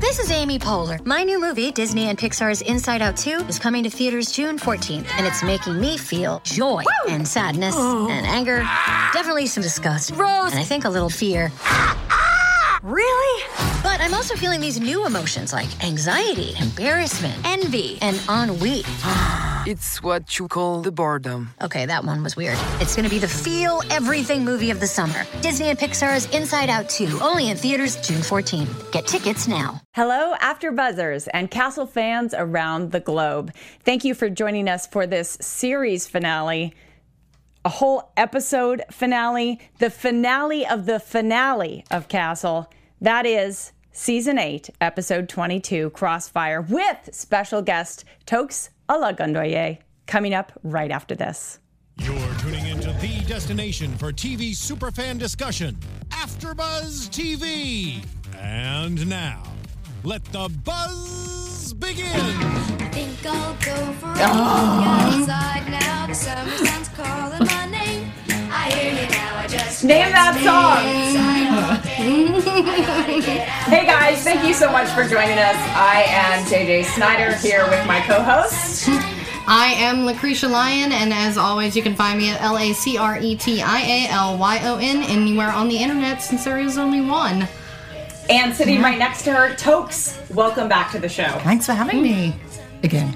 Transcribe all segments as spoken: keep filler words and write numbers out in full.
This is Amy Poehler. My new movie, Disney and Pixar's Inside Out two, is coming to theaters June fourteenth, and it's making me feel joy Woo! and sadness oh. and anger, definitely some disgust, Rose, and I think a little fear. Really? But I'm also feeling these new emotions like anxiety, embarrassment, envy, and ennui. It's what you call the boredom. Okay, that one was weird. It's gonna be the feel everything movie of the summer. Disney and Pixar's Inside Out two, only in theaters June fourteenth. Get tickets now. Hello, AfterBuzzers and Castle fans around the globe. Thank you for joining us for this series finale. A whole episode finale, the finale of the finale of Castle. That is Season eight, Episode twenty-two, Crossfire, with special guest Toks Alagundoye, coming up right after this. You're tuning into the destination for T V superfan discussion, AfterBuzz T V. And now, let the buzz begin. I think I'll go for a walk outside now. The summer sun's calling my name. I hear you now. I just name that song. Hey guys, thank you so much for joining us. I am J J Snyder here with my co-host. I am Lucretia Lyon, and as always, you can find me at L A C R E T I A L Y O N anywhere on the internet, since there is only one. And sitting right next to her, Toks, welcome back to the show. Thanks for having me again.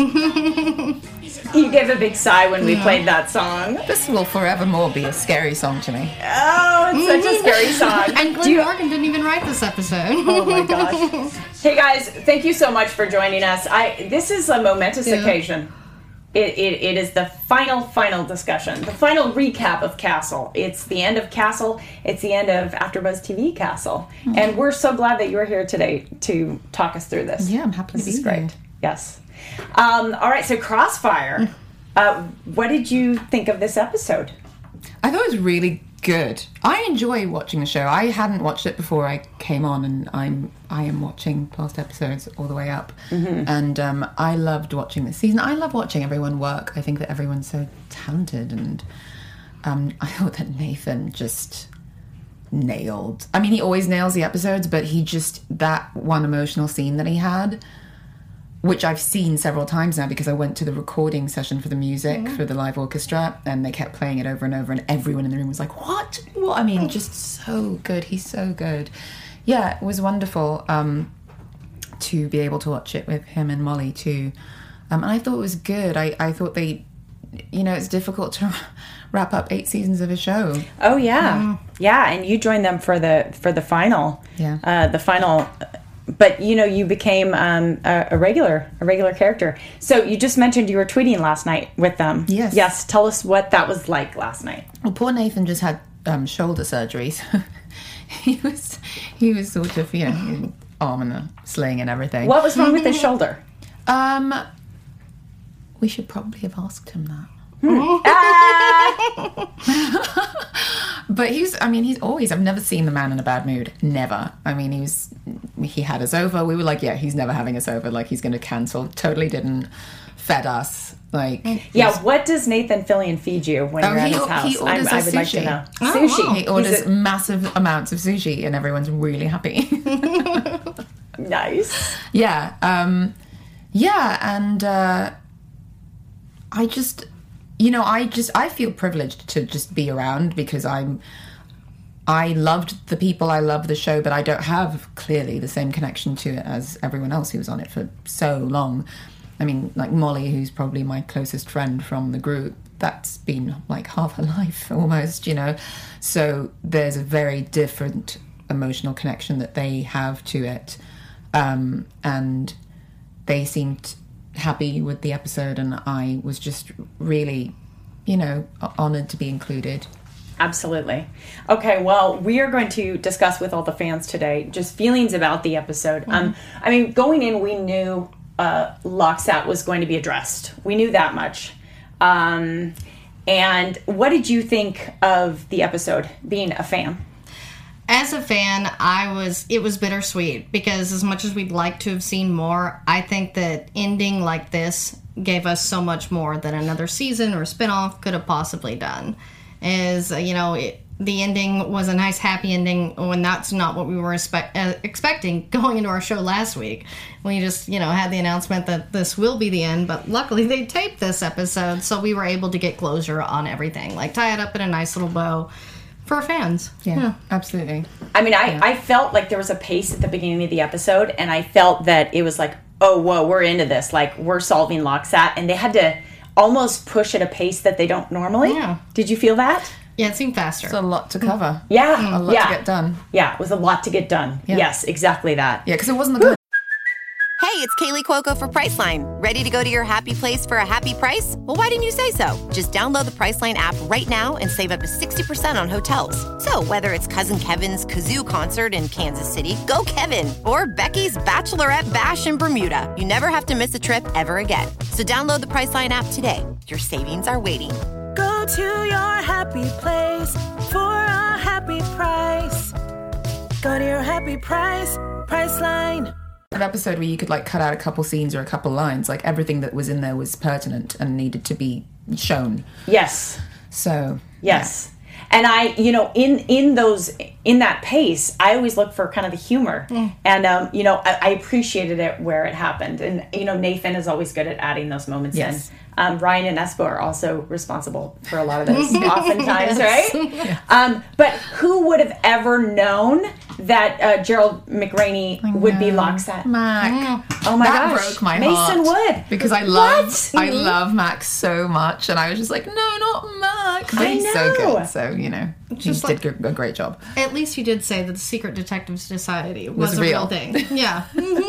You gave a big sigh when we yeah. played that song. This will forevermore be a scary song to me. Oh, it's such a scary song. And Glenn you... Morgan didn't even write this episode. Oh my gosh. Hey guys, thank you so much for joining us. I This is a momentous yeah. occasion. It, it It is the final, final discussion, the final recap of Castle. It's the end of Castle. It's the end of AfterBuzz T V Castle. Mm-hmm. And we're so glad that you're here today to talk us through this. Yeah, I'm happy this to be is great. here. Yes. Um, all right, so Crossfire. Uh, what did you think of this episode? I thought it was really good. I enjoy watching the show. I hadn't watched it before I came on, and I'm I am watching past episodes all the way up. Mm-hmm. And um, I loved watching this season. I love watching everyone work. I think that everyone's so talented, and um, I thought that Nathan just nailed. I mean, he always nails the episodes, but he just, that one emotional scene that he had, which I've seen several times now because I went to the recording session for the music, mm-hmm. for the live orchestra, and they kept playing it over and over, and everyone in the room was like, what? What? I mean, just so good. He's so good. Yeah, it was wonderful um, to be able to watch it with him and Molly too. Um, and I thought it was good. I, I thought they, you know, it's difficult to wrap up eight seasons of a show. Oh, yeah. Mm. Yeah, and you joined them for the for the final. Yeah. Uh, the final... But, you know, you became um, a, a regular a regular character. So you just mentioned you were tweeting last night with them. Yes. Yes. Tell us what that was like last night. Well, poor Nathan just had um, shoulder surgery. So he was, he was sort of, you know, arm and a sling and everything. What was wrong with his shoulder? Um, we should probably have asked him that. But he's, I mean, he's always, I've never seen the man in a bad mood. Never. I mean, he was, he had us over. We were like, yeah, he's never having us over. Like, he's going to cancel. Totally didn't. Fed us. Like, yeah, what does Nathan Fillion feed you when oh, you're at he, his house? He orders I, I would sushi. like to know. Oh, sushi. Wow. He orders a... massive amounts of sushi, and everyone's really happy. Nice. Yeah. Um, yeah, and uh, I just... You know, I just, I feel privileged to just be around because I'm, I loved the people, I love the show, but I don't have clearly the same connection to it as everyone else who was on it for so long. I mean, like Molly, who's probably my closest friend from the group, that's been like half her life almost, you know. So there's a very different emotional connection that they have to it. Um, and they seemed happy with the episode, and I was just really, you know, honored to be included. Absolutely. Okay, well, we are going to discuss with all the fans today just feelings about the episode. Mm-hmm. Um, I mean, going in, we knew uh, Locksat was going to be addressed. We knew that much. Um, and what did you think of the episode, being a fan? As a fan, I was, it was bittersweet because as much as we'd like to have seen more, I think that ending like this gave us so much more that another season or spinoff could have possibly done. Is, you know, it, the ending was a nice happy ending when that's not what we were expect, uh, expecting going into our show last week. We just, you know, had the announcement that this will be the end, but luckily they taped this episode, so we were able to get closure on everything. Like, tie it up in a nice little bow for our fans. Yeah, yeah. absolutely. I mean, I, Yeah. I felt like there was a pace at the beginning of the episode, and I felt that it was like, oh, whoa, we're into this. Like, we're solving Locksat, and they had to almost push at a pace that they don't normally. Yeah. Did you feel that? Yeah, it seemed faster. It's a lot to cover. Yeah. A lot yeah. to get done. Yeah, it was a lot to get done. Yeah. Yes, exactly that. Yeah, because it wasn't the good. Hey, it's Kaylee Cuoco for Priceline. Ready to go to your happy place for a happy price? Well, why didn't you say so? Just download the Priceline app right now and save up to sixty percent on hotels. So whether it's Cousin Kevin's Kazoo Concert in Kansas City, go Kevin, or Becky's Bachelorette Bash in Bermuda, you never have to miss a trip ever again. So download the Priceline app today. Your savings are waiting. Go to your happy place for a happy price. Go to your happy price, Priceline. An episode where you could like cut out a couple scenes or a couple lines, like everything that was in there was pertinent and needed to be shown. Yes. So Yes. And I, you know, in in those in that pace, I always look for kind of the humor, and um, you know, I, I appreciated it where it happened, and you know, Nathan is always good at adding those moments Yes. in. Um, Ryan and Espo are also responsible for a lot of those, oftentimes, right? Um, but who would have ever known that uh, Gerald McRaney would be Locksat? Mac. Oh my that gosh, broke my Mason heart. Wood, because I love What? I love Mac so much, and I was just like, no, not Mac. But I he's so know. good. So you know, he Just did like- a great job. At least you did say that the Secret Detective Society was, Was a real real. thing. Yeah.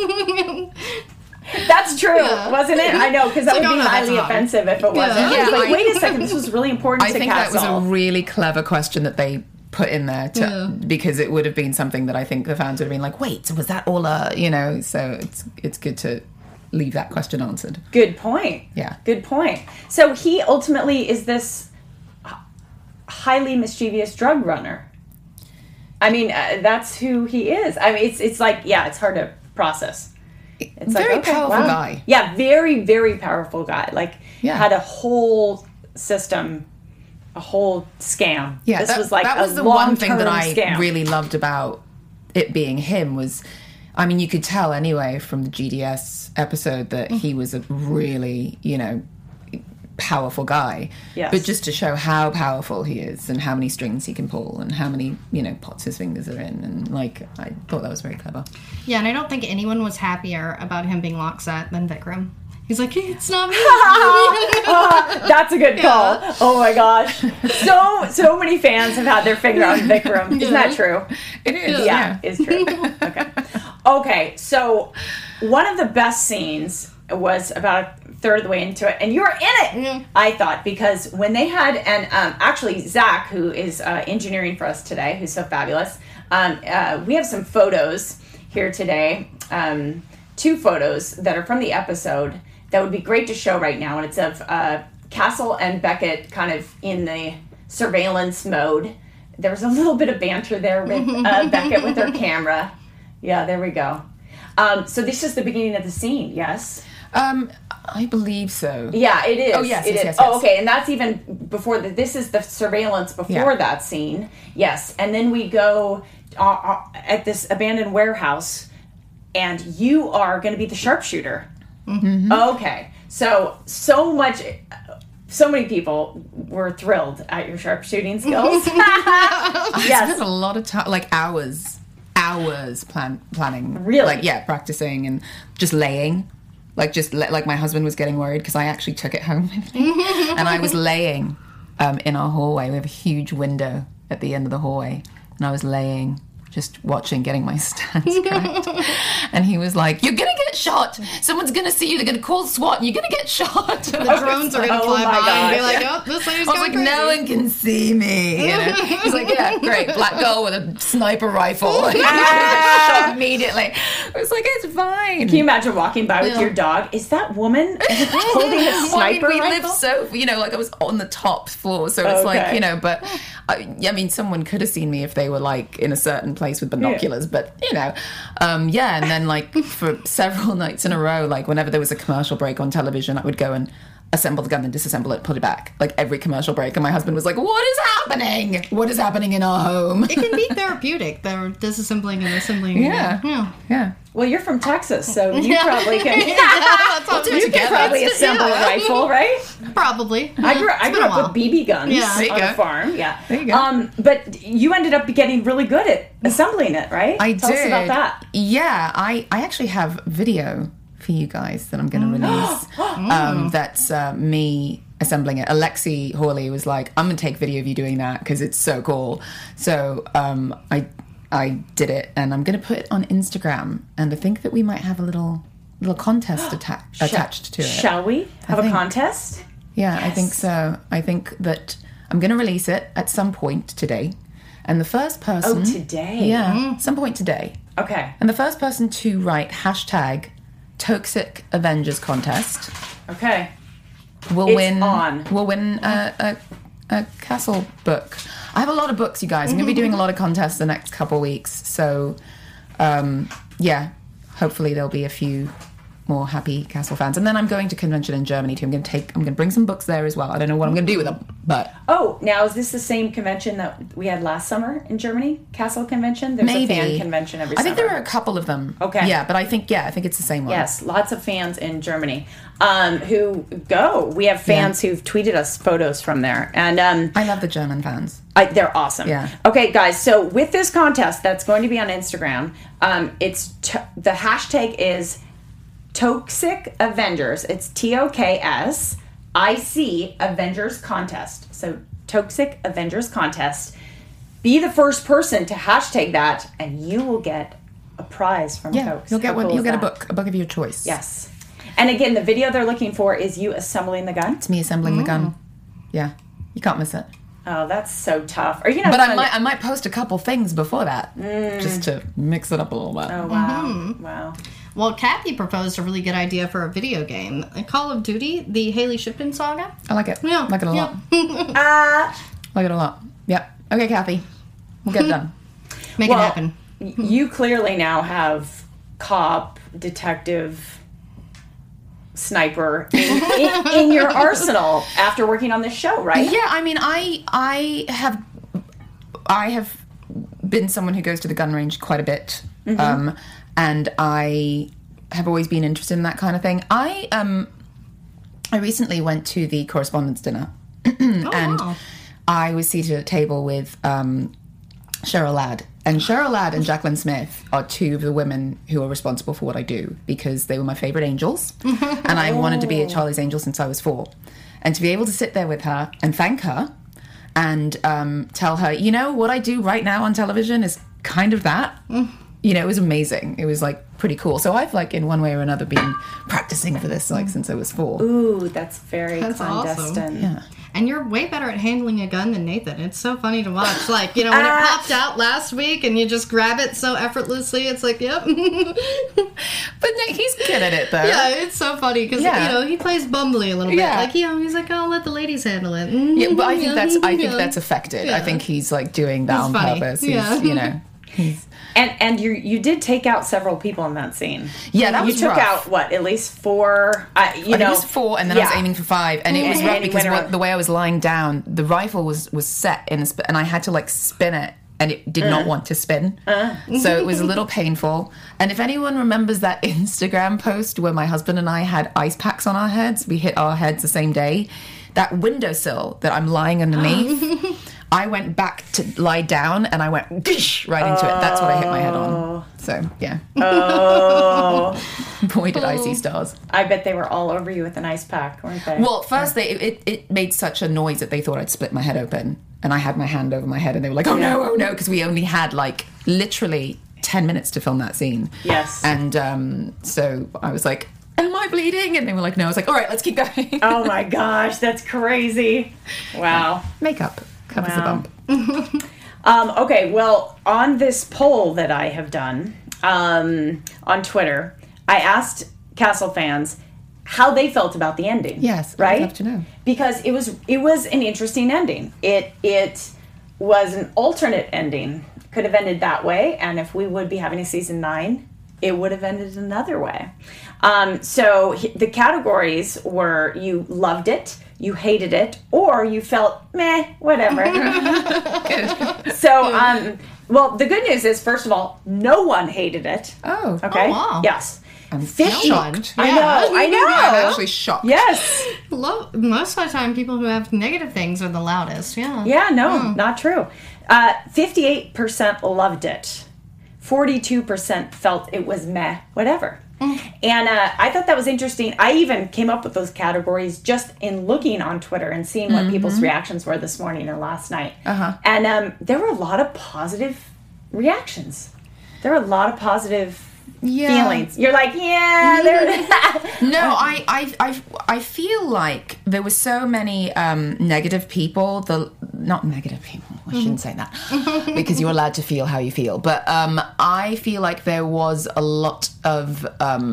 That's true, Yeah. wasn't it? I know, because that It's would like, be oh, no, highly that's not. offensive if it wasn't. Yeah. I was like, I- wait a second, this was really important I to think that was Castle. a really clever question that they put in there to, Yeah. because it would have been something that I think the fans would have been like, wait, was that all a, you know, so it's it's good to leave that question answered. Good point. Yeah. Good point. So he ultimately is this h- highly mischievous drug runner. I mean, uh, that's who he is. I mean, it's it's like, yeah, it's hard to process. It's Very okay, powerful wow. guy. Yeah, very, very powerful guy. Like, Yeah. had a whole system, a whole scam. Yeah, this that was like that a was the one thing that long-term I scam. really loved about it being him was, I mean, you could tell anyway from the G D S episode that he was a really, you know, powerful guy. Yes. But just to show how powerful he is and how many strings he can pull and how many, you know, pots his fingers are in, and like I thought that was very clever. Yeah, and I don't think anyone was happier about him being Locksat than Vikram. He's like, hey, it's not me. That's a good call. Oh my gosh. So so many fans have had their finger on Vikram. Isn't that true? It is. Yeah, it's true. Okay. Okay, so one of the best scenes was about a third of the way into it, and you were in it, Yeah. I thought, because when they had, and um, actually Zach, who is uh, engineering for us today, who's so fabulous, um, uh, we have some photos here today, um, two photos that are from the episode that would be great to show right now, and it's of uh, Castle and Beckett kind of in the surveillance mode. There was a little bit of banter there with uh, Beckett with her camera. Yeah, there we go. Um, so this is the beginning of the scene, yes? Um, I believe so. Yeah, it is. Oh, yes, it yes, is. yes, Oh, yes. okay, and that's even before the, this is the surveillance before Yeah. that scene. Yes, and then we go uh, uh, at this abandoned warehouse, and you are going to be the sharpshooter. Mm-hmm. Okay, so so much, so many people were thrilled at your sharpshooting skills. I Yes. spent a lot of time, like hours, hours plan planning. Really? Like, yeah, practicing and just laying. Like, just le- like my husband was getting worried because I actually took it home with me. And I was laying um, in our hallway. We have a huge window at the end of the hallway. And I was laying, just watching, getting my stance correct. And he was like, you're going to get shot. Someone's going to see you. They're going to call SWAT and you're going to get shot. The drones are going to Oh fly my by and be gosh, like, yeah. oh, this lady's I was going like, crazy. no one can see me. You know? He's like, yeah, great. Black girl with a sniper rifle. Shot immediately. I was like, it's fine. Can you imagine walking by with Yeah. your dog? Is that woman holding a Well, I mean, sniper we rifle? live so, you know, like I was on the top floor, so it's like, Okay. you know, but I, I mean, someone could have seen me if they were like in a certain place with binoculars, but you know, um, yeah. And then like for several nights in a row, like whenever there was a commercial break on television, I would go and assemble the gun, then disassemble it, put it back, like every commercial break. And my husband was like, what is happening? What is happening in our home? It can be therapeutic. They're disassembling and assembling. Yeah. Yeah. Yeah. Well, you're from Texas, so you probably can. That's what You can probably assemble a rifle, right? Probably. I grew, I It's grew been a up while. with B B guns Yeah. There you on go. a farm. Yeah. There you go. Um, but you ended up getting really good at assembling it, right? I Tell did. us about that. Yeah, I, I actually have video for you guys that I'm going to release. um, that's uh, me assembling it. Alexi Hawley was like, I'm going to take video of you doing that because it's so cool. So um, I I did it, and I'm going to put it on Instagram. And I think that we might have a little little contest atta- attached to it. Shall we have a think- contest? Yeah, I think so. I think that I'm going to release it at some point today. And the first person... Oh, today? Yeah, some point today. Okay. And the first person to write hashtag Toxic Avengers Contest Okay. will It's win. on. Will win a, a, a Castle book. I have a lot of books, you guys. I'm going to be doing a lot of contests the next couple of weeks. So, um, yeah, hopefully there'll be a few more happy Castle fans. And then I'm going to convention in Germany too. I'm going to take. I'm going to bring some books there as well. I don't know what I'm going to do with them, but Oh, now is this the same convention that we had last summer in Germany? Castle Convention? There's maybe a fan convention every I summer. think there are a couple of them. Okay. Yeah, but I think yeah, I think it's the same one. Yes, lots of fans in Germany um, who go. We have fans who've tweeted us photos from there. And um, I love the German fans. I, they're awesome. Yeah. Okay, guys. So with this contest that's going to be on Instagram, um, it's to, the hashtag is Toxic Avengers. It's T O K S I C Avengers Contest. So Toxic Avengers Contest. Be the first person to hashtag that, and you will get a prize from Yeah, Cokes. you'll get How one. cool You'll is get a that? book, a book of your choice. Yes. And again, the video they're looking for is you assembling the gun. It's me assembling the gun. Yeah, you can't miss it. Oh, that's so tough. Are you gonna? But have I fun- might, I might post a couple things before that, just to mix it up a little bit. Oh wow! Wow. Well, Kathy proposed a really good idea for a video game. Call of Duty, the Haley Shipton saga. I like it. Yeah. like it a lot. Uh, Like it a lot. Yep. Okay, Kathy, we'll get it done. Make well, it happen. y- you clearly now have cop, detective, sniper in, in, in your arsenal after working on this show, right? Yeah, I mean, I I have I have been someone who goes to the gun range quite a bit, um, and I have always been interested in that kind of thing. I um I recently went to the correspondence dinner, and wow. I was seated at a table with um, Cheryl Ladd. And Cheryl Ladd and Jacqueline Smith are two of the women who are responsible for what I do because they were my favourite angels. And I wanted to be a Charlie's Angel since I was four. And to be able to sit there with her and thank her and um, tell her, you know, what I do right now on television is kind of that. You know, it was amazing. It was like pretty cool. So I've like in one way or another been practicing for this like since I was four. Ooh, that's very That's clandestine. awesome. Yeah. And you're way better at handling a gun than Nathan. It's so funny to watch. Like, you know, when it Ah. popped out last week and you just grab it so effortlessly, it's like, yep. But Nick, he's good at it though. Yeah, it's so funny because, Yeah. you know, he plays bumbly a little bit. Yeah. Like, you know, he's like, oh, let the ladies handle it. Yeah, but I think that's I think Yeah. that's affected. I Yeah. think he's like doing that He's on funny. purpose. He's, Yeah. you know. He's, And and you you did take out several people in that scene. Yeah, that you was took rough. out what at least four. Uh, you I think know, it was four, and then I was yeah. aiming for five, and it was And rough he because went what, around. the way I was lying down, the rifle was was set in a sp- and I had to like spin it, and it did Uh. not want to spin, so it was a little painful. And if anyone remembers that Instagram post where my husband and I had ice packs on our heads, we hit our heads the same day. That windowsill that I'm lying underneath. I went back to lie down and I went gish right into it. That's what I hit my head on. So, yeah. Oh, Boy, did I see stars. I bet they were all over you with an ice pack, weren't they? Well, first, they it, it made such a noise that they thought I'd split my head open. And I had my hand over my head and they were like, oh no, oh no, because we only had like literally ten minutes to film that scene. Yes. And um, so I was like, am I bleeding? And they were like, no. I was like, all right, let's keep going. Oh my gosh, that's crazy! Wow. Makeup covers Wow. the bump. Um, okay, well, on this poll that I have done um, on Twitter, I asked Castle fans how they felt about the ending. Yes, right. I'd love to know. Because it was it was an interesting ending. It it was an alternate ending. Could have ended that way, and if we would be having a season nine, it would have ended another way. Um, so he- the categories were you loved it, you hated it, or you felt meh, whatever. So, um, well, the good news is, first of all, no one hated it. Oh. Okay. Oh, wow. Yes. I'm fifty. shocked. I Yeah. know. I know. I'm actually shocked. Yes. Lo- Most of the time, people who have negative things are the loudest. Yeah. Yeah. No, not true. Uh, fifty-eight percent loved it. Forty-two percent felt it was meh, whatever. And uh, I thought that was interesting. I even came up with those categories just in looking on Twitter and seeing what people's reactions were this morning and last night. Uh-huh. And um, there were a lot of positive reactions. There were a lot of positive Yeah. feelings. You're like, yeah, there. No, I, I, I, I feel like there were so many um, negative people. The not negative people. I shouldn't say that because you're allowed to feel how you feel. But um, I feel like there was a lot of.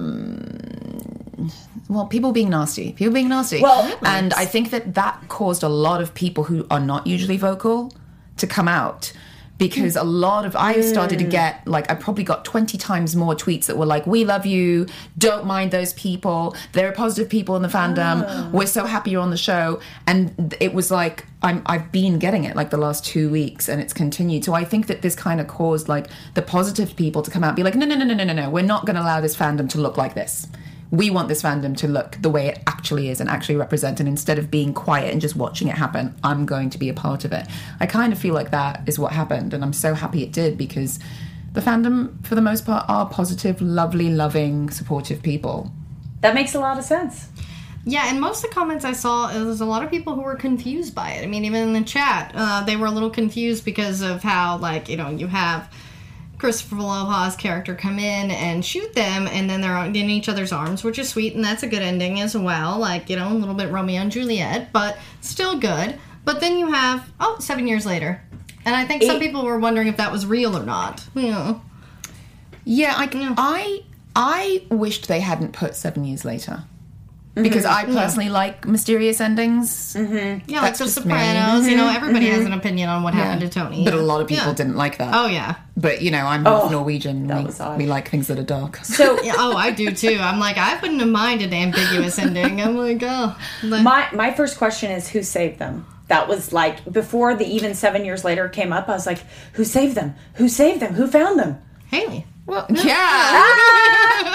Um, well, people being nasty. People being nasty. Well, and I think that that caused a lot of people who are not usually vocal to come out. Because a lot of, I started to get, like, I probably got twenty times more tweets that were like, we love you, don't mind those people, there are positive people in the fandom, oh. we're so happy you're on the show. And it was like, I'm, I've been getting it, like, the last two weeks, and it's continued. So I think that this kind of caused, like, the positive people to come out and be like, no, no, no, no, no, no, no, we're not going to allow this fandom to look like this. We want this fandom to look the way it actually is and actually represent. And instead of being quiet and just watching it happen, I'm going to be a part of it. I kind of feel like that is what happened. And I'm so happy it did because the fandom, for the most part, are positive, lovely, loving, supportive people. That makes a lot of sense. Yeah, and most of the comments I saw, there was a lot of people who were confused by it. I mean, even in the chat, uh, they were a little confused because of how, like, you know, you have Christopher Aloha's character come in and shoot them, and then they're in each other's arms, which is sweet, and that's a good ending as well. Like, you know, a little bit Romeo and Juliet, but still good. But then you have, oh, seven years later. And I think some Eight. people were wondering if that was real or not. Yeah. Yeah, I, Yeah. I, I wished they hadn't put seven years later. Because I personally like mysterious endings. Mm-hmm. Yeah, That's like The just me. Sopranos. You know, everybody has an opinion on what happened to Tony. But a lot of people Yeah. didn't like that. Oh, yeah. But, you know, I'm half Oh, Norwegian. that We, was odd. we like things that are dark. So Yeah, oh, I do too. I'm like, I wouldn't have minded an ambiguous ending. I'm like, oh. Like, my my first question is, who saved them? That was like, before the even seven years later came up, I was like, who saved them? Who saved them? Who found them? Haley. Well, yeah.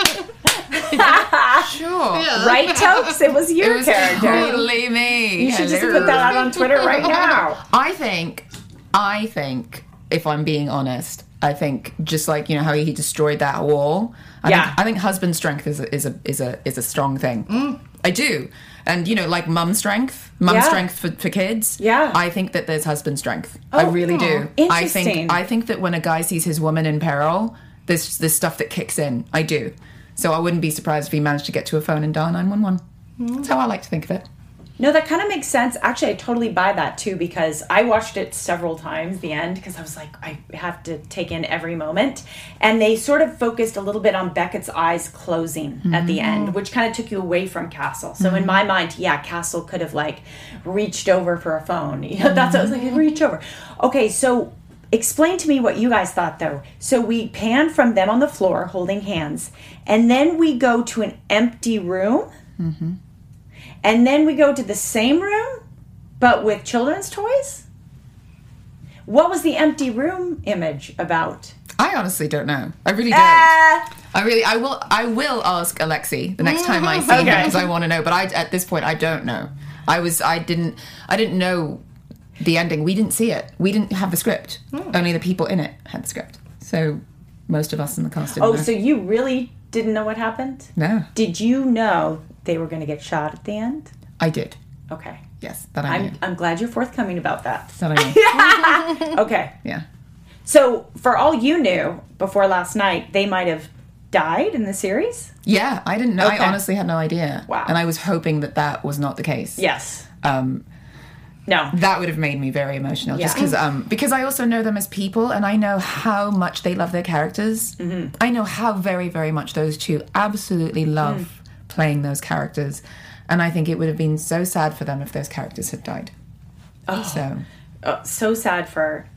Sure. Right, Tokes? It was your It was character. totally me. You should just Hello. put that out on Twitter right now. I think, I think, if I'm being honest, I think just like, you know, how he destroyed that wall. I Yeah. think, I think husband strength is a, is a is a is a strong thing. Mm. I do. And, you know, like mum strength, mum Yeah. strength for, for kids. Yeah. I think that there's husband strength. I Oh, really do. I interesting. think I think that when a guy sees his woman in peril, there's this stuff that kicks in. I do. So I wouldn't be surprised if he managed to get to a phone and dial nine one one. That's how I like to think of it. No, that kind of makes sense. Actually, I totally buy that too, because I watched it several times, the end, because I was like, I have to take in every moment. And they sort of focused a little bit on Beckett's eyes closing at the end, which kind of took you away from Castle. So in my mind, yeah, Castle could have like reached over for a phone. You know, that's what I was like, reach over. Okay, so explain to me what you guys thought though. So we pan from them on the floor holding hands, and then we go to an empty room. Mm-hmm. And then we go to the same room, but with children's toys? What was the empty room image about? I honestly don't know. I really don't. Ah! I really, I will, I will ask Alexi the next time I see him Okay. because I want to know. But I, at this point, I don't know. I was, I didn't, I didn't know the ending. We didn't see it. We didn't have the script. Only the people in it had the script. So most of us in the cast didn't Oh, know. so you really didn't know what happened? No, Did you know they were going to get shot at the end? I did. Okay. Yes, that I knew. I'm, I'm glad you're forthcoming about that. That I knew. Okay. Yeah. So, for all you knew before last night, they might have died in the series? Yeah, I didn't know. Okay. I honestly had no idea. Wow. And I was hoping that that was not the case. Yes. Um, No. that would have made me very emotional just Yeah. because um because I also know them as people and I know how much they love their characters. Mm-hmm. I know how very very much those two absolutely love Mm. playing those characters, and I think it would have been so sad for them if those characters had died. Oh, so Oh, so sad for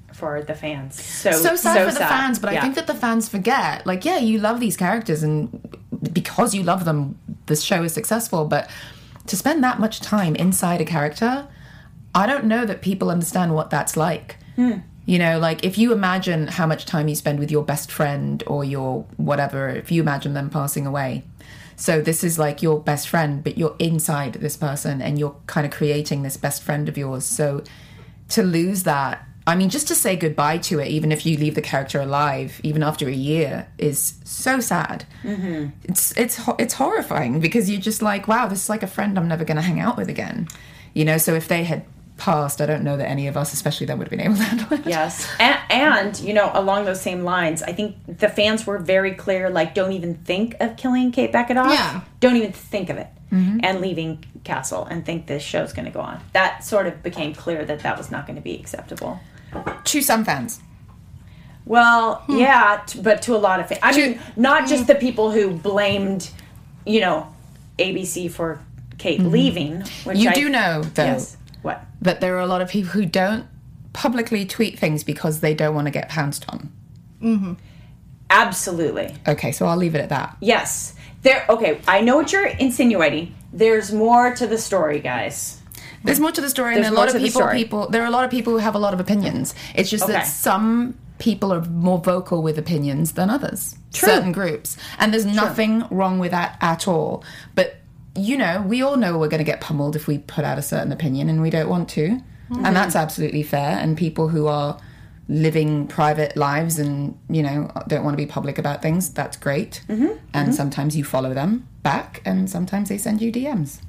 for the fans. So so sad so for the sad. fans, but Yeah. I think that the fans forget, like, yeah, you love these characters, and because you love them, this show is successful, but to spend that much time inside a character, I don't know that people understand what that's like. Hmm. You know, like, if you imagine how much time you spend with your best friend or your whatever, if you imagine them passing away. So this is like your best friend, but you're inside this person and you're kind of creating this best friend of yours. So to lose that, I mean, just to say goodbye to it, even if you leave the character alive, even after a year, is so sad. Mm-hmm. It's it's ho- it's horrifying, because you're just like, wow, this is like a friend I'm never going to hang out with again. You know, so if they had passed, I don't know that any of us, especially them, would have been able to handle it. Yes. And, and, you know, along those same lines, I think the fans were very clear, like, don't even think of killing Kate Beckett off. Yeah. Don't even think of it. Mm-hmm. And leaving Castle and think this show's going to go on. That sort of became clear that that was not going to be acceptable. To some fans. Well, Hmm. yeah, t- but to a lot of fans. I mean, not just the people who blamed, you know, A B C for Kate Mm-hmm. leaving. Which You I, do know, though, Yes. What? that there are a lot of people who don't publicly tweet things because they don't want to get pounced on. Absolutely. Okay, so I'll leave it at that. Yes. There. Okay, I know what you're insinuating. There's more to the story, guys. There's more to the story, and There's there are a more lot to of the people, story. people. There are a lot of people who have a lot of opinions. It's just Okay. that some people are more vocal with opinions than others. True. Certain groups, and there's nothing wrong with that at all. But you know, we all know we're going to get pummeled if we put out a certain opinion, and we don't want to, Mm-hmm. and that's absolutely fair. And people who are living private lives and, you know, don't want to be public about things, that's great. Mm-hmm. And sometimes you follow them back, and sometimes they send you D Ms.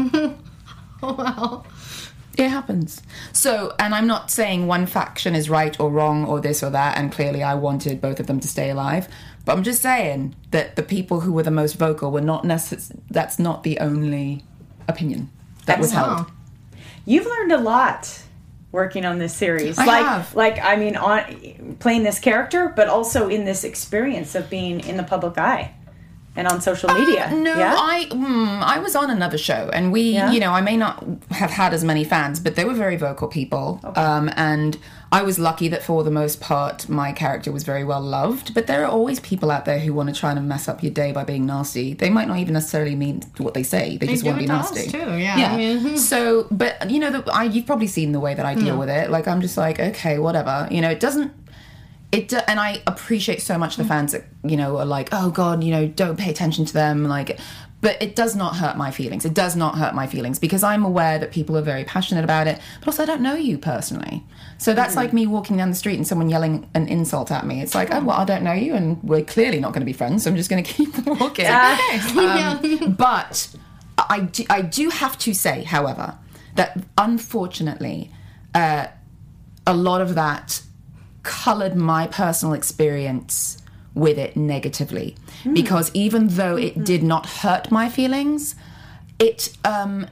Wow. It happens. So, and I'm not saying one faction is right or wrong or this or that, and clearly I wanted both of them to stay alive, but I'm just saying that the people who were the most vocal were not necess- that's not the only opinion that was held. Wow. You've learned a lot working on this series. I like, have. like I mean, on playing this character, but also in this experience of being in the public eye and on social media. Uh, no, yeah? I mm, I was on another show, and we, Yeah? you know, I may not have had as many fans, but they were very vocal people. Um, and I was lucky that for the most part, my character was very well loved. But there are always people out there who want to try and mess up your day by being nasty. They might not even necessarily mean what they say. They, just do want to it be to nasty. us, too, yeah. Yeah. I mean- So, but you know, the, I, you've probably seen the way that I deal with it. Like, I'm just like, okay, whatever. You know, it doesn't. It do- and I appreciate so much the fans that, you know, are like, oh God, you know, don't pay attention to them. Like, but it does not hurt my feelings. It does not hurt my feelings, because I'm aware that people are very passionate about it. But also, I don't know you personally, so that's like me walking down the street and someone yelling an insult at me. It's like, oh well, I don't know you, and we're clearly not going to be friends. So I'm just going to keep walking. Um, but I do, I do have to say, however, that unfortunately, uh, a lot of that coloured my personal experience with it negatively, because even though it did not hurt my feelings, it um,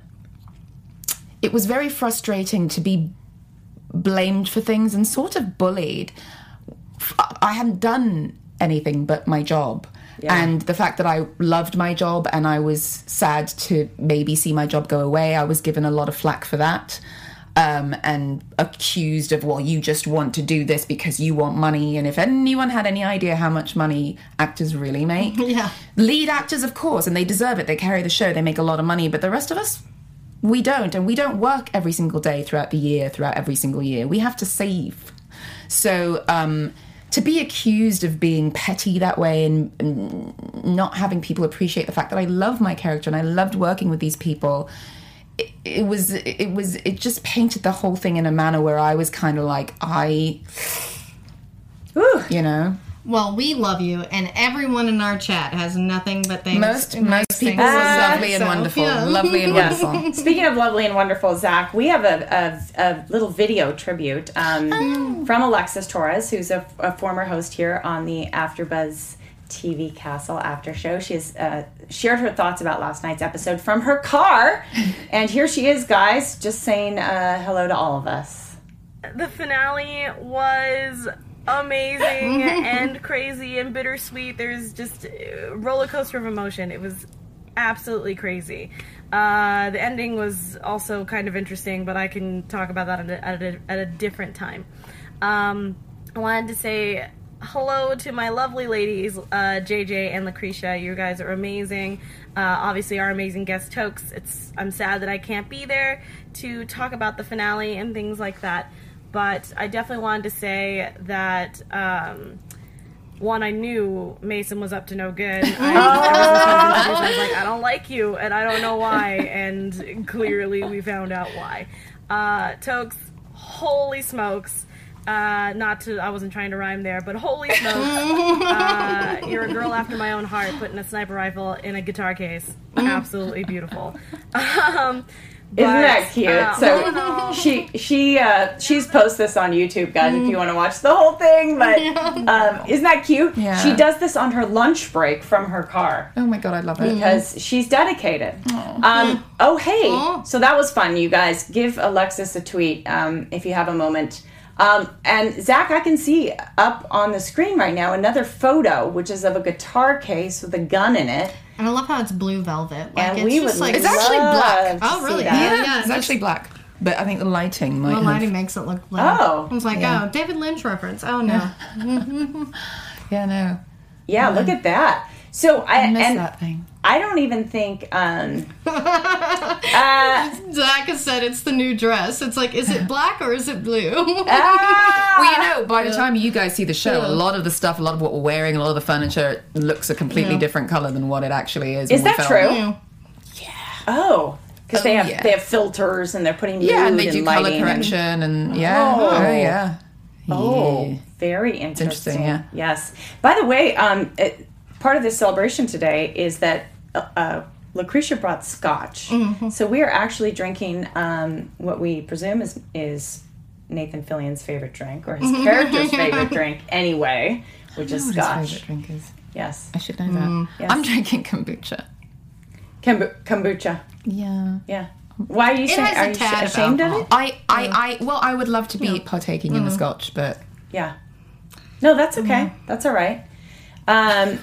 it was very frustrating to be blamed for things and sort of bullied. I hadn't done anything but my job. And the fact that I loved my job and I was sad to maybe see my job go away, I was given a lot of flack for that. Um, and accused of, well, you just want to do this because you want money. And if anyone had any idea how much money actors really make, Yeah. lead actors, of course, and they deserve it. They carry the show, they make a lot of money. But the rest of us, we don't. And we don't work every single day throughout the year, throughout every single year. We have to save. So um, to be accused of being petty that way and, and not having people appreciate the fact that I love my character and I loved working with these people, it, it was, it was, it just painted the whole thing in a manner where I was kind of like, I, Ooh. you know. Well, we love you, and everyone in our chat has nothing but things. Most nice most people things were to say, lovely and so, wonderful, yeah. lovely and Yes. wonderful. Speaking of lovely and wonderful, Zach, we have a, a, a little video tribute um, from Alexis Torres, who's a, a former host here on the AfterBuzz T V Castle After Show. She has uh, shared her thoughts about last night's episode from her car, and here she is, guys, just saying uh, hello to all of us. The finale was amazing and crazy and bittersweet. There's just a roller coaster of emotion. It was absolutely crazy. Uh, the ending was also kind of interesting, but I can talk about that at a, at a, at a different time. Um, I wanted to say hello to my lovely ladies, uh, J J and Lucretia. You guys are amazing. Uh, obviously, our amazing guest Tokes. It's I'm sad that I can't be there to talk about the finale and things like that. But I definitely wanted to say that, um, one, I knew Mason was up to no good. I, I, was, I was like, I don't like you, and I don't know why. And clearly we found out why. Uh, Tokes, holy smokes. Uh, not to, I wasn't trying to rhyme there, but holy smokes, uh, you're a girl after my own heart, putting a sniper rifle in a guitar case. Absolutely beautiful. Um, Isn't that cute? uh, so oh, no. she she uh, she's posted this on YouTube, guys, if you want to watch the whole thing. But um, isn't that cute? Yeah. She does this on her lunch break from her car. Oh my god, I love it. Because she's dedicated. Um, oh, hey. So that was fun, you guys. Give Alexis a tweet um, if you have a moment. Um, and Zach, I can see up on the screen right now another photo, which is of a guitar case with a gun in it. And I love how it's blue velvet. Like, And it's we just would like It's actually black. to Oh, see really? that. Yeah, yeah, it's it's actually black. But I think the lighting might the have... lighting makes it look blue. Oh. I was like, Yeah. oh, David Lynch reference. Oh no. Yeah, no. Yeah, look at that. So I, I miss and that thing. I don't even think. Um, uh, Zach has said it's the new dress. It's like, is it black or is it blue? ah! Well, you know, by the time you guys see the show, Yeah. a lot of the stuff, a lot of what we're wearing, a lot of the furniture looks a completely Yeah. different color than what it actually is. Is when we that film. true? Oh, because they Oh, have yeah. they have filters and they're putting mood Yeah, and they do color lighting and- correction and yeah. Oh. Oh, yeah. Oh, Yeah. very interesting. interesting, yeah. Yes. By the way, um, it, part of this celebration today is that uh, uh, Lucretia brought scotch. Mm-hmm. So we are actually drinking um, what we presume is is Nathan Fillion's favorite drink, or his character's favorite drink anyway, which is What his scotch. favorite drink is. Yes. I should know that. Yes. I'm drinking kombucha. Kombu- kombucha. Yeah. Yeah. Why are you It saying? has Are a you tad of ashamed of alcohol. it? I, I, I, well, I would love to be partaking in the scotch, but Yeah. No, that's okay. That's all right. Um,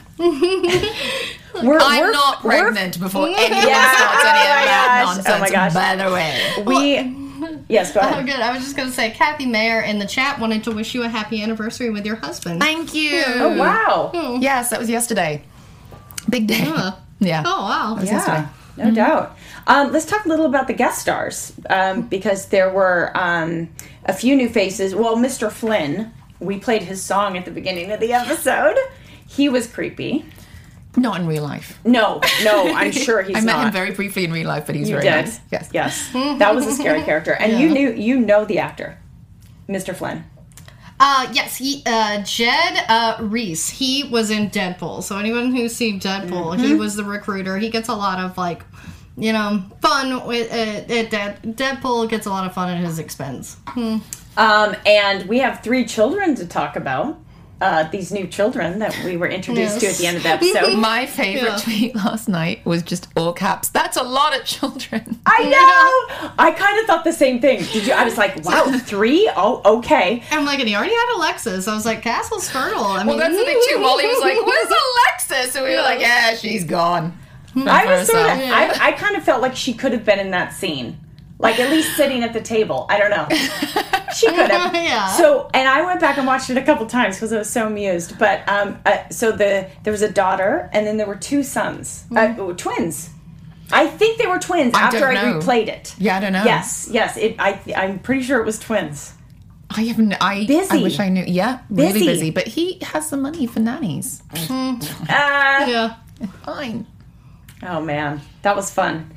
we're, I'm we're- not we're- pregnant before anyone Yeah. starts any Oh of my that gosh. nonsense. Oh my gosh. By the way, We. Yes, go Oh, ahead. good. I was just going to say, Kathy Mayer in the chat wanted to wish you a happy anniversary with your husband. thank you. Oh, wow. Yes, that was yesterday. Big day. Yeah. Yeah. Oh, wow. That was Yeah, yesterday. no doubt. Um, let's talk a little about the guest stars um, because there were um, a few new faces. Well, Mister Flynn, we played his song at the beginning of the episode. He was creepy. Not in real life. No, no, I'm sure he's I met not. him very briefly in real life, but he's You very did. nice. Yes. Yes. That was a scary character. And you knew you know the actor, Mister Flynn. Uh, yes, he, uh, Jed, uh, Reese, he was in Deadpool. So anyone who's seen Deadpool, he was the recruiter. He gets a lot of, like, you know, fun with, uh, at Dead, Deadpool gets a lot of fun at his expense. Um, and we have three children to talk about. Uh, these new children that we were introduced to at the end of the episode. My favorite Yeah. tweet last night was just all caps. That's a lot of children. I know. I kind of thought the same thing. Did you? I was like, wow, three? Oh, okay. I'm like, and he already had Alexis. I was like, Castle's fertile. I mean, Well, that's the thing too. Molly was like, "Where's Alexis?" And we were like, "Yeah, she's gone." I was sort of. herself. I, I kind of felt like she could have been in that scene, like at least sitting at the table. I don't know. She could have. Yeah. So, and I went back and watched it a couple times because I was so amused. But um, uh, so the there was a daughter, and then there were two sons, uh, twins. I think they were twins I after don't I know. replayed it. Yeah, I don't know. Yes, yes. It, I, I'm pretty sure it was twins. I haven't. I Busy. I wish I knew. Yeah, really Busy. busy. But he has the money for nannies. Uh, yeah. Fine. Oh man, that was fun.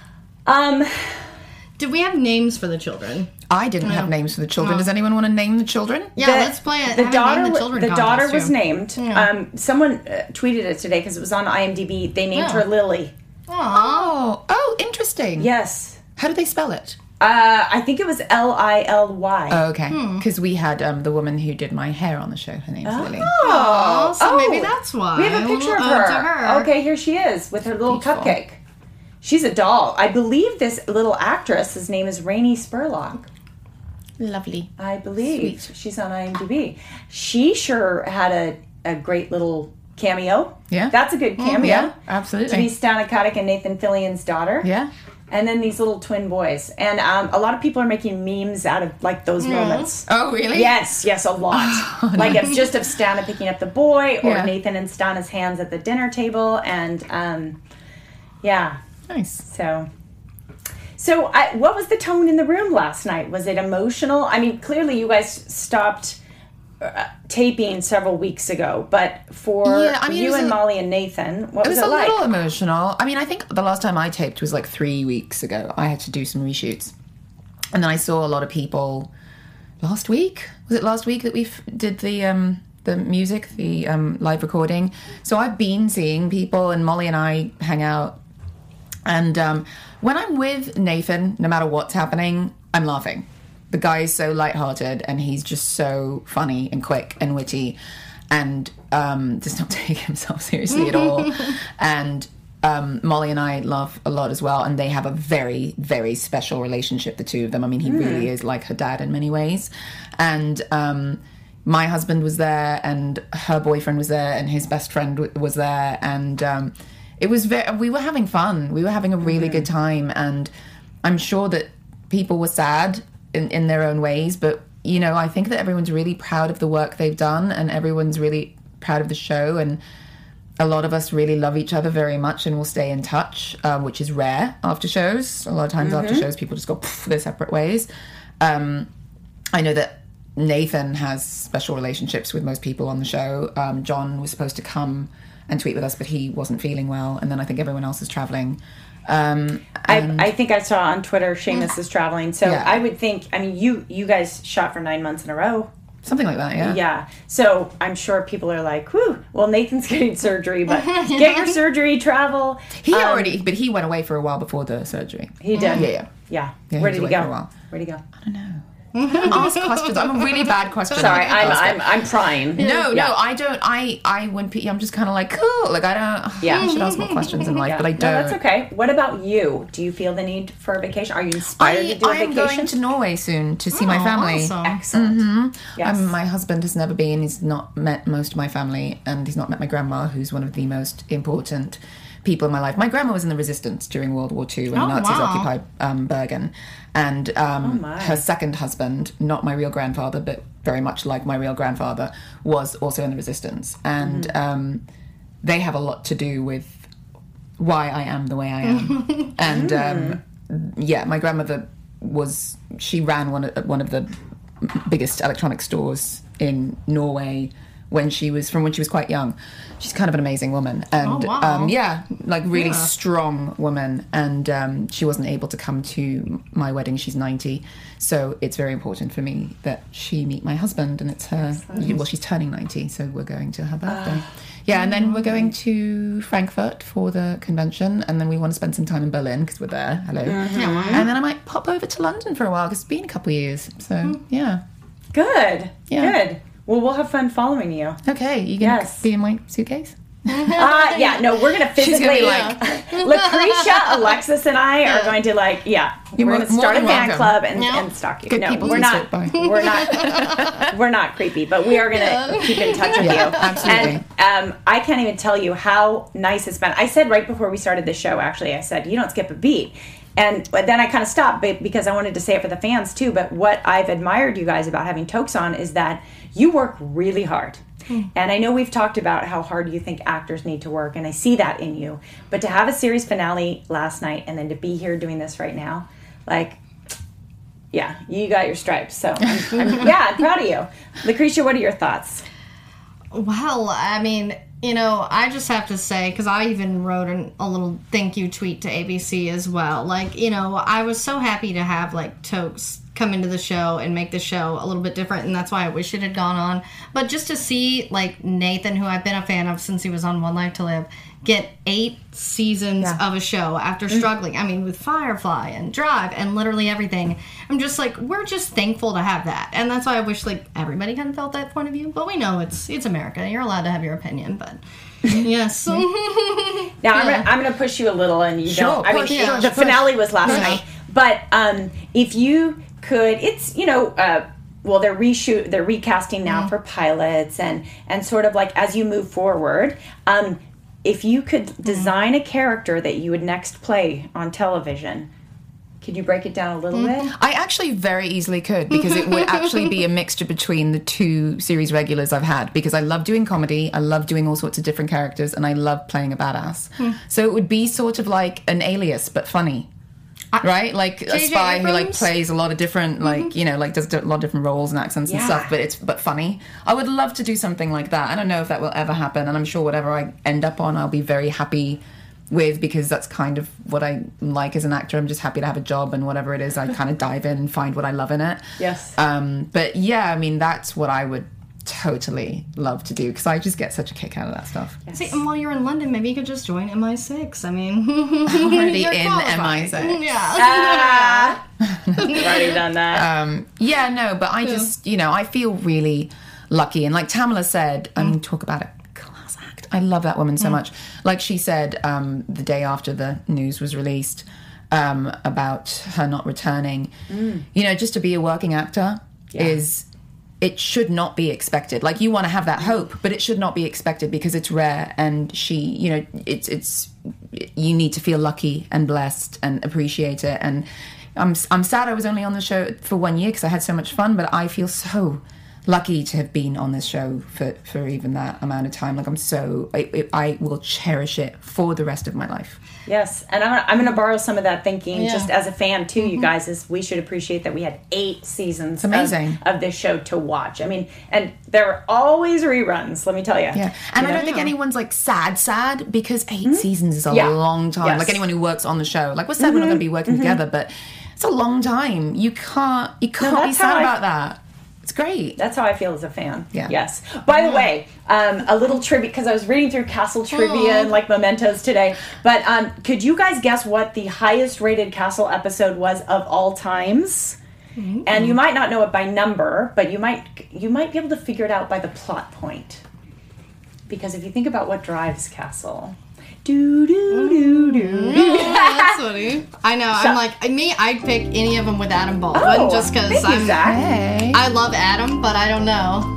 Um, Did we have names for the children? I didn't have names for the children. Does anyone want to name the children? Yeah, the- let's play it. The Have a daughter, name the wa- children the daughter contest, was too. named. Um, someone uh, tweeted it today because it was on IMDb. They named Yeah. her Lily. Oh, oh, interesting. Yes, How do they spell it? uh, I think it was L I L Y. Oh, okay. Because we had um, the woman who did my hair on the show. Her name's Lily. Oh, so maybe that's why. We have a picture of We'll her. add to her. Okay, here she is with her little Beautiful. cupcake. She's a doll. I believe this little actress, his name is Rainey Spurlock. Lovely. I believe Sweet. she's on IMDb. She sure had a, a great little cameo. Yeah. That's a good cameo. Yeah, To be absolutely. Stana Katic and Nathan Fillion's daughter. Yeah. and then these little twin boys. And um, a lot of people are making memes out of like those Mm. moments. Oh, really? Yes, yes, a lot. Oh, like nice. it's just of Stana picking up the boy, or Yeah. Nathan and Stana's hands at the dinner table, and um, yeah. Nice. So, so I, what was the tone in the room last night? Was it emotional? I mean, clearly you guys stopped uh, taping several weeks ago, but for Yeah, I mean, it you was and a- Molly and Nathan, what It was, was it a like? little emotional. I mean, I think the last time I taped was like three weeks ago. I had to do some reshoots. And then I saw a lot of people last week. Was it last week that we f- did the um, the music, the um, live recording? So I've been seeing people, and Molly and I hang out. And um, when I'm with Nathan, no matter what's happening, I'm laughing. The guy is so lighthearted, and he's just so funny and quick and witty, and um, does not take himself seriously at all. And um, Molly and I laugh a lot as well, and they have a very, very special relationship, the two of them. I mean, he really is like her dad in many ways. And um, my husband was there, and her boyfriend was there, and his best friend w- was there, and um, it was very. We were having fun. We were having a really good time, and I'm sure that people were sad in, in their own ways, but you know, I think that everyone's really proud of the work they've done, and everyone's really proud of the show, and a lot of us really love each other very much and will stay in touch, um, which is rare after shows. A lot of times after shows, people just go poof, their separate ways. Um, I know that Nathan has special relationships with most people on the show. Um, John was supposed to come and tweet with us, but he wasn't feeling well, and then I think everyone else is traveling. Um, and I, I think I saw on Twitter Seamus is traveling, so Yeah. I would think. I mean, you you guys shot for nine months in a row. something like that, yeah. Yeah. So I'm sure people are like, whew, well, Nathan's getting surgery, but get your surgery, travel. He Um, already, but he went away for a while before the surgery. He did. Yeah, yeah. Yeah. Yeah, he Where was did he away for a go? while. Where'd he go? I don't know. Ask questions. I'm a really bad question. Sorry, I'm asker. I'm I'm prying. No, Yeah. no, I don't. I, I when pe- I'm just kind of like cool. Like I don't. Yeah. I should ask more questions in life, Yeah. but I No, don't. that's okay. What about you? Do you feel the need for a vacation? Are you inspired I, to do a I'm vacation? going to Norway soon to see my Oh, family. awesome. Excellent. Yes. Um, my husband has never been. He's not met most of my family, and he's not met my grandma, who's one of the most important people in my life. My grandma was in the resistance during World War Two when Oh, the Nazis wow. occupied um, Bergen. And um, Oh, my. her second husband, not my real grandfather, but very much like my real grandfather, was also in the resistance. And Mm-hmm. um, they have a lot to do with why I am the way I am. And um, yeah, my grandmother was, she ran one of, one of the biggest electronic stores in Norway when she was, from when she was quite young. She's kind of an amazing woman. And Oh, wow. um, yeah, like really Yeah. strong woman. And um, she wasn't able to come to my wedding. She's ninety. So it's very important for me that she meet my husband, and it's her, well, she's turning ninety, so we're going to her birthday. Yeah, and then we're going to Frankfurt for the convention, and then we want to spend some time in Berlin because we're there. Hello. And then I might pop over to London for a while because it's been a couple of years. So, yeah. Good. Yeah. Good. Well, we'll have fun following you. Okay, you going to Yes. be in my suitcase? Uh, yeah, no, we're going to She's physically, gonna be like, Lucretia, Alexis, and I are going to, like, yeah, You're we're more- going to start a more fan than club and, Yeah. and stalk you. Good no, people we're to not, sit by. we're not, we're not creepy, but we are going to keep in touch with Yeah, you. absolutely. And um, I can't even tell you how nice it's been. I said right before we started the show, actually, I said, you don't skip a beat. And but then I kind of stopped but- because I wanted to say it for the fans too. But what I've admired you guys about having Tokes on is that you work really hard. And I know we've talked about how hard you think actors need to work, and I see that in you. But to have a series finale last night and then to be here doing this right now, like, yeah, you got your stripes. So, I'm, I'm, yeah, I'm proud of you. Lucretia, what are your thoughts? Well, I mean, you know, I just have to say, because I even wrote an, a little thank you tweet to A B C as well. Like, you know, I was so happy to have, like, Tokes come into the show and make the show a little bit different, and that's why I wish it had gone on. But just to see, like, Nathan, who I've been a fan of since he was on One Life to Live, get eight seasons Yeah. of a show after struggling. I mean, with Firefly and Drive and literally everything. I'm just like, we're just thankful to have that. And that's why I wish, like, everybody kind of felt that point of view. But we know it's it's America. You're allowed to have your opinion, but yes. Now, I'm gonna, I'm going to push you a little, and you Sure, don't. I mean, push, yeah, the push. finale was last Push. night, but um, if you could, it's you know, uh, well, they're reshoot, they're recasting now for pilots, and and sort of like as you move forward, um, if you could design a character that you would next play on television, Could you break it down a little bit? I actually very easily could, because it would actually be a mixture between the two series regulars I've had, because I love doing comedy, I love doing all sorts of different characters, and I love playing a badass. So it would be sort of like an Alias, but funny. Right? Like a J J spy who like Abrams? plays a lot of different, like, you know, like does a lot of different roles and accents and Yeah. stuff, but it's but funny. I would love to do something like that. I don't know if that will ever happen, and I'm sure whatever I end up on, I'll be very happy with, because that's kind of what I like as an actor. I'm just happy to have a job, and whatever it is, I kind of dive in and find what I love in it. Yes. Um, but yeah, I mean, that's what I would totally love to do, because I just get such a kick out of that stuff. See, and while you're in London, maybe you could just join M I six. I mean, I'm already you're in qualified. M I six. Yeah. Ah. You've already done that. Um, yeah, no, but I just, you know, I feel really lucky. And like Tamala said, I mean, talk about a class act. I love that woman so much. Like she said um, the day after the news was released um, about her not returning, you know, just to be a working actor is... It should not be expected. Like, you want to have that hope, but it should not be expected, because it's rare. And she, you know, it's it's you need to feel lucky and blessed and appreciate it. And I'm I'm sad I was only on the show for one year because I had so much fun. But I feel so lucky to have been on this show for, for even that amount of time. Like, I'm so I, I will cherish it for the rest of my life. Yes, and I'm, I'm going to borrow some of that thinking Yeah. just as a fan too, you guys, is we should appreciate that we had eight seasons amazing. Of, of this show to watch. I mean, and there were always reruns, let me tell you. Yeah, and You I know? don't think anyone's like sad, sad, because eight seasons is a Yeah. long time. Yes. Like anyone who works on the show, like we're said we're not going to be working together, but it's a long time. You can't, you can't be that's how sad I- about that. It's great. That's how I feel as a fan. Yeah. Yes. By the way, um, a little trivia, because I was reading through Castle trivia and like mementos today. But um, could you guys guess what the highest rated Castle episode was of all times? And you might not know it by number, but you might you might be able to figure it out by the plot point. Because if you think about what drives Castle, do do do do. That's funny. I know. I'm like me. I'd pick any of them with Adam Baldwin, Oh, just because thank you, I'm. Zach. Hey. I love Adam, but I don't know.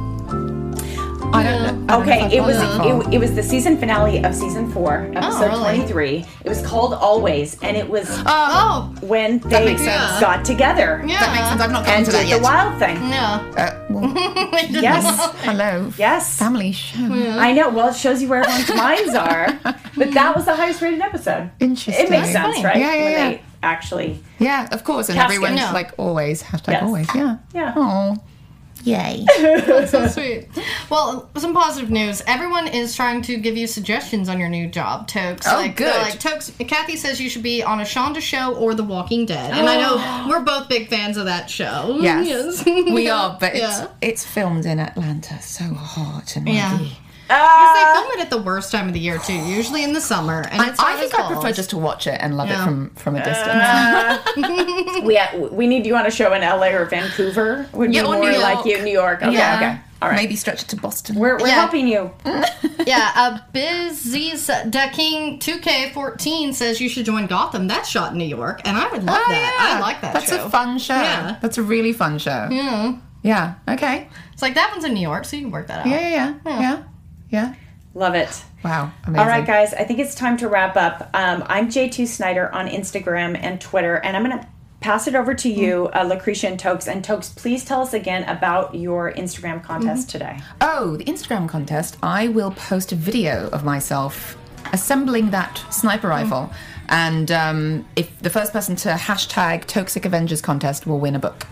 I don't know. I don't know Okay, if it I've was got that it, it was the season finale of season four, episode really? twenty-three. It was called Always, and it was Oh, when they makes sense. got together yeah. That makes sense. I've not gotten and to did that the yet. wild thing. Yeah. Uh, well, Yes, hello. yes. Family show. I know. Well, it shows you where everyone's minds are. But that was the highest rated episode. Interesting. It makes sense, right? Yeah, yeah, when yeah. they actually, Yeah, of course. And Casket. everyone's Yeah. like always hashtag Yes. always. Yeah. yeah. Oh, yay. So sweet. Well, some positive news. Everyone is trying to give you suggestions on your new job, Tokes. Oh, like, they're good. Like Tokes, Kathy says you should be on a Shonda show or The Walking Dead, and I know we're both big fans of that show. Yes, we are, but Yeah. it's it's filmed in Atlanta, so hot and Yeah. muggy. Because they film it at the worst time of the year too, usually in the summer, and I, it's I hot think as I prefer balls. just to watch it and love Yeah. it from from a distance. We we need you on a show in L A or Vancouver. Would Yeah, be or more New like York. you, New York. Okay, Yeah. okay, all right. Maybe stretch it to Boston. We're we're Yeah. helping you. Yeah, uh, Busy's Da King two K fourteen says you should join Gotham. That's shot in New York, and I would love Oh, that. yeah. I like that That's show. a fun show. Yeah. That's a really fun show. Yeah. Yeah. Okay. It's like that one's in New York, so you can work that out. Yeah. Yeah. Yeah. Yeah. Yeah. Yeah. Love it. Wow. Amazing. All right, guys. I think it's time to wrap up. Um, I'm J two Snyder on Instagram and Twitter, and I'm going to pass it over to you, uh, Lucretia and Tokes. And Tokes, please tell us again about your Instagram contest today. Oh, the Instagram contest. I will post a video of myself assembling that sniper rifle, and um, if the first person to hashtag Toxic Avengers contest will win a book.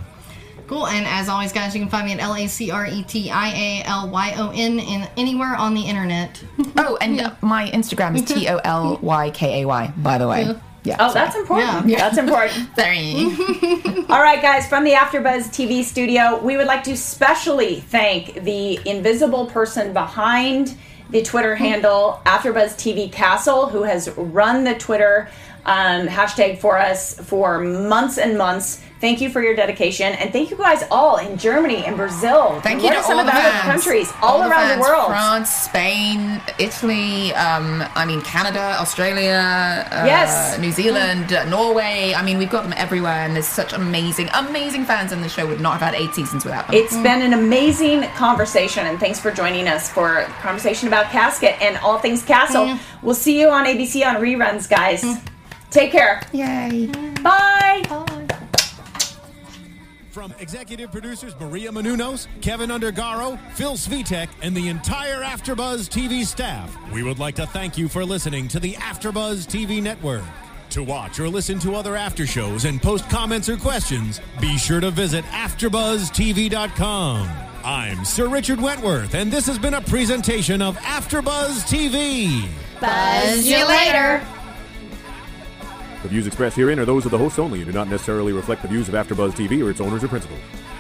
Cool. And as always, guys, you can find me at L A C R E T I A L Y O N in anywhere on the internet. Oh, and uh, my Instagram is T O L Y K A Y, by the way. Yeah. Oh, sorry. that's important. Yeah. That's important. Sorry. All right, guys, from the AfterBuzz T V studio, we would like to specially thank the invisible person behind the Twitter handle, AfterBuzz T V Castle, who has run the Twitter um, hashtag for us for months and months. Thank you for your dedication, and thank you guys all in Germany and Brazil. Thank and you what to are some all of the the other fans. countries all, the around fans. the world. France, Spain, Italy, um, I mean Canada, Australia, uh, Yes. New Zealand, uh, Norway. I mean, we've got them everywhere, and there's such amazing, amazing fans, and the show would not have had eight seasons without them. It's been an amazing conversation, and thanks for joining us for a conversation about Casket and all things Castle. Yeah. We'll see you on A B C on reruns, guys. Take care. Yay. Bye. From executive producers Maria Menounos, Kevin Undergaro, Phil Svitek, and the entire AfterBuzz T V staff, we would like to thank you for listening to the AfterBuzz T V network. To watch or listen to other after shows and post comments or questions, be sure to visit after buzz t v dot com. I'm Sir Richard Wentworth, and this has been a presentation of AfterBuzz T V. Buzz you later. The views expressed herein are those of the hosts only and do not necessarily reflect the views of AfterBuzz T V or its owners or principals.